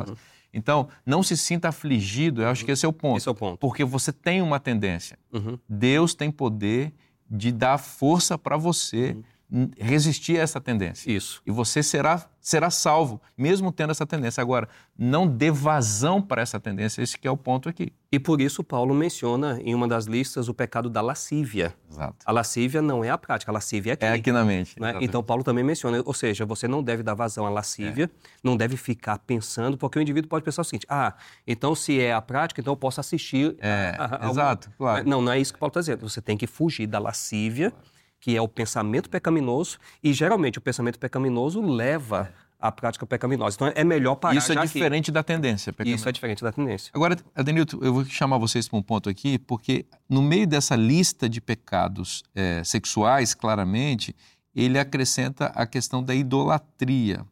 Então, não se sinta afligido, eu acho que esse é o ponto. Esse é o ponto. Porque você tem uma tendência. Uhum. Deus tem poder de dar força para você Uhum. resistir a essa tendência. Isso. E você será, será salvo, mesmo tendo essa tendência. Agora, não dê vazão para essa tendência, esse que é o ponto aqui. E por isso Paulo menciona em uma das listas o pecado da lascívia. Exato. A lascívia não é a prática, a lascívia é aqui. É aqui na mente. Né? Então Paulo também menciona, ou seja, você não deve dar vazão à lascívia, é. não deve ficar pensando, porque o indivíduo pode pensar o seguinte, ah, então se é a prática, então eu posso assistir... É, a, a, a, exato, a, claro. Não, não é isso que Paulo está dizendo. Você tem que fugir da lascívia, que é o pensamento pecaminoso, e geralmente o pensamento pecaminoso leva à prática pecaminosa. Então é melhor parar Isso é já diferente aqui. da tendência pecaminosa. Isso é diferente da tendência. Agora, Adenilton, eu vou chamar vocês para um ponto aqui, porque no meio dessa lista de pecados é, sexuais, claramente, ele acrescenta a questão da idolatria.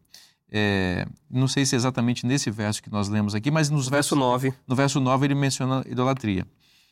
É, não sei se é exatamente nesse verso que nós lemos aqui, mas nos verso versos, nove. no verso nove ele menciona idolatria.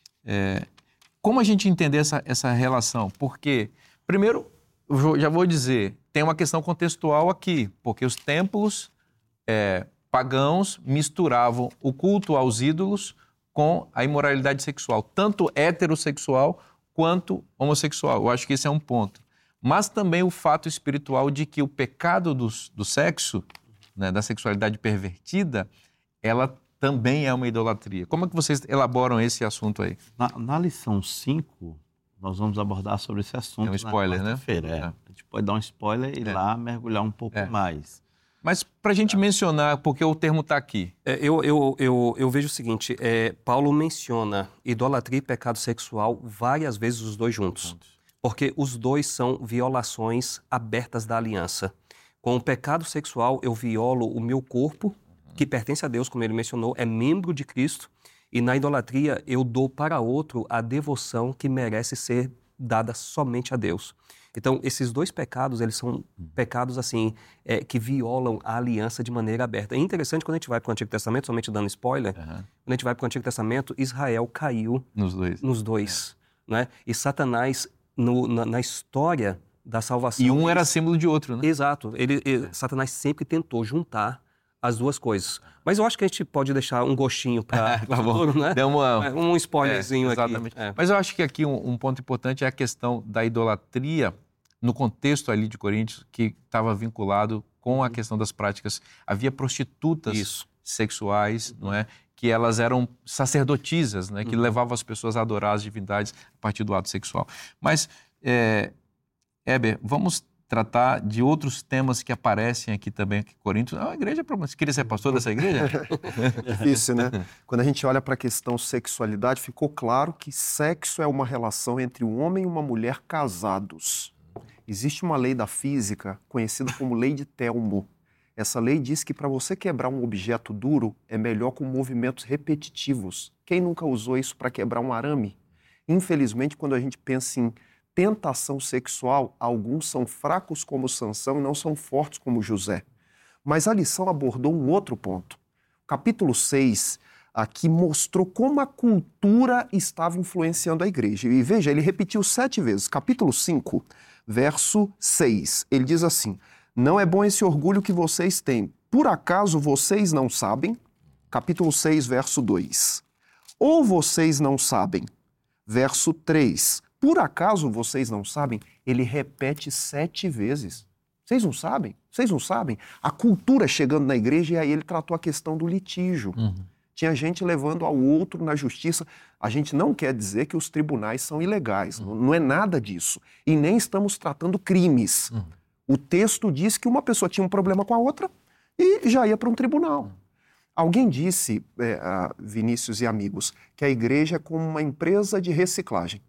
É, como a gente entender essa, essa relação? Porque, primeiro, eu já vou dizer, tem uma questão contextual aqui, porque os templos é, pagãos misturavam o culto aos ídolos com a imoralidade sexual, tanto heterossexual quanto homossexual. Eu acho que esse é um ponto. Mas também o fato espiritual de que o pecado do, do sexo, né, da sexualidade pervertida, ela também é uma idolatria. Como é que vocês elaboram esse assunto aí? Na, na lição cinco, nós vamos abordar sobre esse assunto. É um spoiler, na quarta-feira, né? É. É. A gente pode dar um spoiler e É. lá mergulhar um pouco É. mais. Mas para a gente mencionar, porque o termo está aqui. É, eu, eu, eu, eu vejo o seguinte, é, Paulo menciona idolatria e pecado sexual várias vezes os dois juntos. Porque os dois são violações abertas da aliança. Com o pecado sexual, eu violo o meu corpo, que pertence a Deus, como ele mencionou, é membro de Cristo. E na idolatria, eu dou para outro a devoção que merece ser dada somente a Deus. Então, esses dois pecados, eles são pecados, assim, é, que violam a aliança de maneira aberta. É interessante, quando a gente vai para o Antigo Testamento, somente dando spoiler, uhum. quando a gente vai para o Antigo Testamento, Israel caiu nos dois. Nos dois é. né? E Satanás, no, na, na história da salvação... E um era símbolo de outro, né? Exato. Ele, ele, Satanás sempre tentou juntar as duas coisas. Mas eu acho que a gente pode deixar um gostinho para o futuro, né? Deu uma... Um spoilerzinho é, aqui. Exatamente. É. Mas eu acho que aqui um, um ponto importante é a questão da idolatria no contexto ali de Coríntios, que estava vinculado com a questão das práticas. Havia prostitutas Isso. sexuais, não é? Que elas eram sacerdotisas, né? Que uhum. levavam as pessoas a adorar as divindades a partir do ato sexual. Mas, é, Heber, vamos tratar de outros temas que aparecem aqui também, aqui em Coríntios. Ah, a igreja, você queria ser pastor dessa igreja? Difícil, né? Quando a gente olha para a questão sexualidade, ficou claro que sexo é uma relação entre um homem e uma mulher casados. Existe uma lei da física conhecida como lei de Telmo. Essa lei diz que para você quebrar um objeto duro é melhor com movimentos repetitivos. Quem nunca usou isso para quebrar um arame? Infelizmente, quando a gente pensa em tentação sexual, alguns são fracos como Sansão e não são fortes como José. Mas a lição abordou um outro ponto. O capítulo seis aqui mostrou como a cultura estava influenciando a igreja. E veja, ele repetiu sete vezes. Capítulo cinco, verso seis, ele diz assim: não é bom esse orgulho que vocês têm. Por acaso vocês não sabem? Capítulo seis, verso dois. Ou vocês não sabem? Verso três. Por acaso vocês não sabem? Ele repete sete vezes. Vocês não sabem? Vocês não sabem? A cultura chegando na igreja, e aí ele tratou a questão do litígio. Uhum. Tinha gente levando ao outro na justiça. A gente não quer dizer que os tribunais são ilegais. Uhum. Não é nada disso. E nem estamos tratando crimes. Uhum. O texto diz que uma pessoa tinha um problema com a outra e já ia para um tribunal. Uhum. Alguém disse, é, Vinícius e amigos, que a igreja é como uma empresa de reciclagem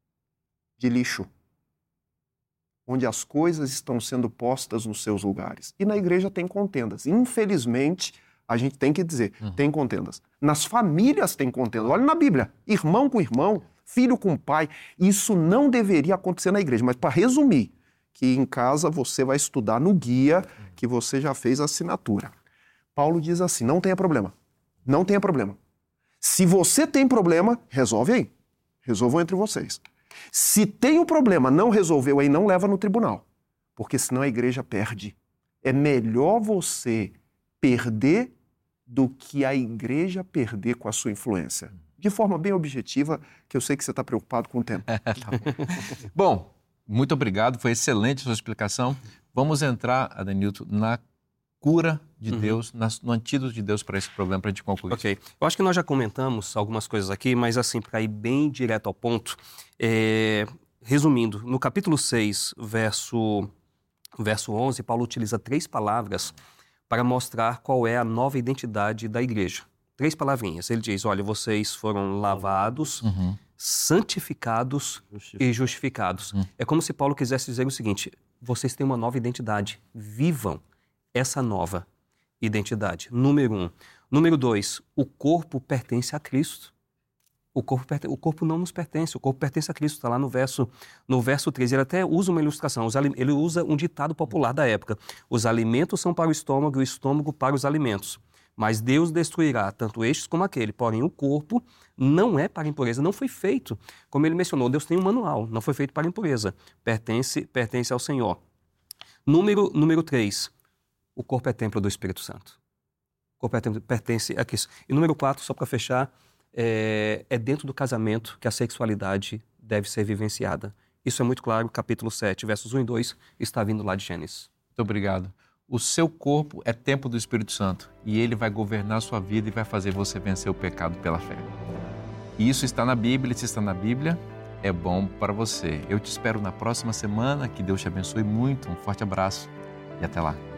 de lixo, onde as coisas estão sendo postas nos seus lugares. E na igreja tem contendas. Infelizmente, a gente tem que dizer, uhum. tem contendas. Nas famílias tem contendas. Olha na Bíblia, irmão com irmão, filho com pai. Isso não deveria acontecer na igreja. Mas para resumir, que em casa você vai estudar no guia que você já fez a assinatura. Paulo diz assim, não tenha problema. Não tenha problema. Se você tem problema, resolve aí. Resolvam entre vocês. Se tem um problema, não resolveu aí, não leva no tribunal. Porque senão a igreja perde. É melhor você perder do que a igreja perder com a sua influência? De forma bem objetiva, que eu sei que você está preocupado com o tempo. Bom, muito obrigado, foi excelente a sua explicação. Vamos entrar, Adenilton, na cura de uhum. Deus, no antídoto de Deus para esse problema, para a gente concluir. Ok. Eu acho que nós já comentamos algumas coisas aqui, mas assim, para ir bem direto ao ponto, é... resumindo, no capítulo seis, verso, verso onze, Paulo utiliza três palavras para mostrar qual é a nova identidade da igreja. Três palavrinhas. Ele diz, olha, vocês foram lavados, uhum. santificados Justificado. e justificados. Uhum. É como se Paulo quisesse dizer o seguinte, vocês têm uma nova identidade, vivam essa nova identidade. Número um. Número dois, o corpo pertence a Cristo. O corpo, o corpo não nos pertence, o corpo pertence a Cristo, está lá no verso, no verso treze. Ele até usa uma ilustração, ele usa um ditado popular da época. Os alimentos são para o estômago e o estômago para os alimentos. Mas Deus destruirá tanto estes como aquele. Porém, o corpo não é para a impureza, não foi feito. Como ele mencionou, Deus tem um manual, não foi feito para a impureza. Pertence, pertence ao Senhor. Número, número três. O corpo é templo do Espírito Santo. O corpo é templo, pertence a Cristo. E número quatro, só para fechar, é, é dentro do casamento que a sexualidade deve ser vivenciada. Isso é muito claro, capítulo sete, versos um e dois, está vindo lá de Gênesis. Muito obrigado. O seu corpo é templo do Espírito Santo e ele vai governar a sua vida e vai fazer você vencer o pecado pela fé. E isso está na Bíblia, se está na Bíblia, é bom para você. Eu te espero na próxima semana, que Deus te abençoe muito, um forte abraço e até lá.